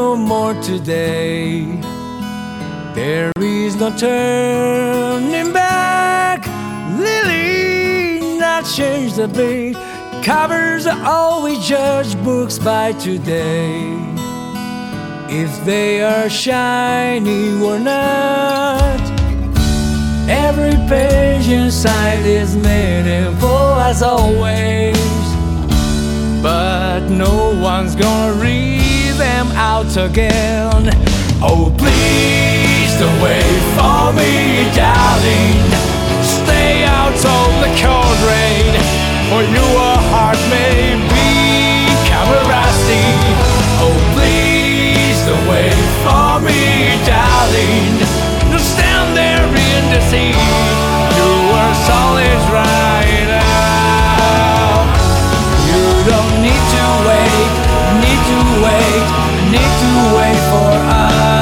no more today. There is no turning back. Lily, not change the beat. Covers always judge books by today, if they are shiny or not. Every page inside is meaningful as always, but no one's gonna read them out again. Oh, please don't wait for me, darling. Stay out of the cold rain, for your heart may become rusty. Oh, please don't wait for me, darling. Don't stand there in the sea. Your soul is right now. You don't need to wait, need to wait, need to wait for us.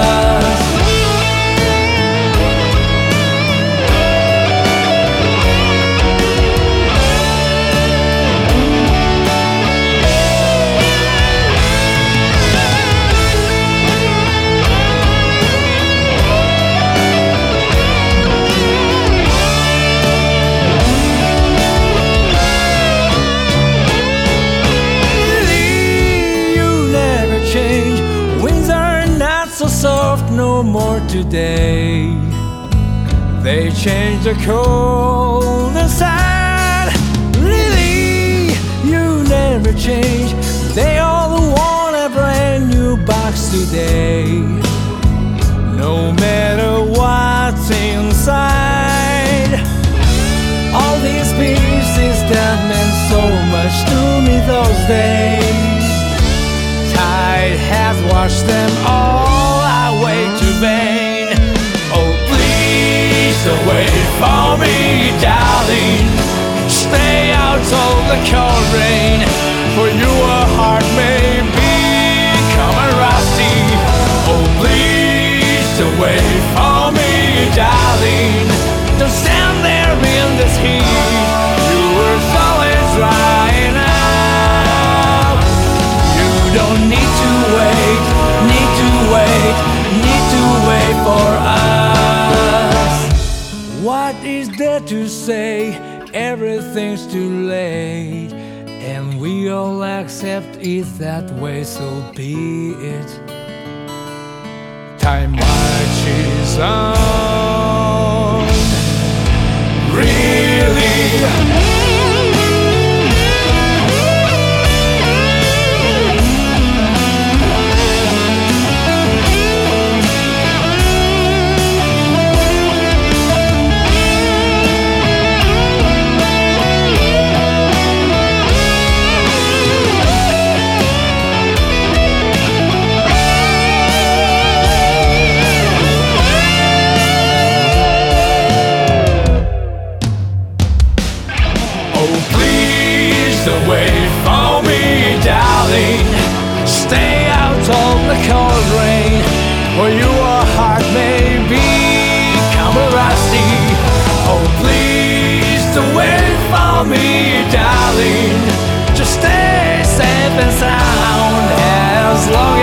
So soft no more today. They change the cold inside. Really, you never change. They all want a brand new box today, no matter what's inside. All these pieces that meant so much to me those days, tide has washed them all away to vain. Oh, please don't wait for me, darling. Stay out of the cold rain, for your heart may become rusty. Oh, please don't wait for me, darling. Don't stand there in this heat. Your soul is drying out. You don't need to wait, need to wait, need to wait for us. What is there to say? Everything's too late, and we all accept it that way, so be it. Time marches on, really. Wait for me, darling. Stay out of the cold rain, or your heart may become rusty. Oh, please don't wait for me, darling. Just stay safe and sound as long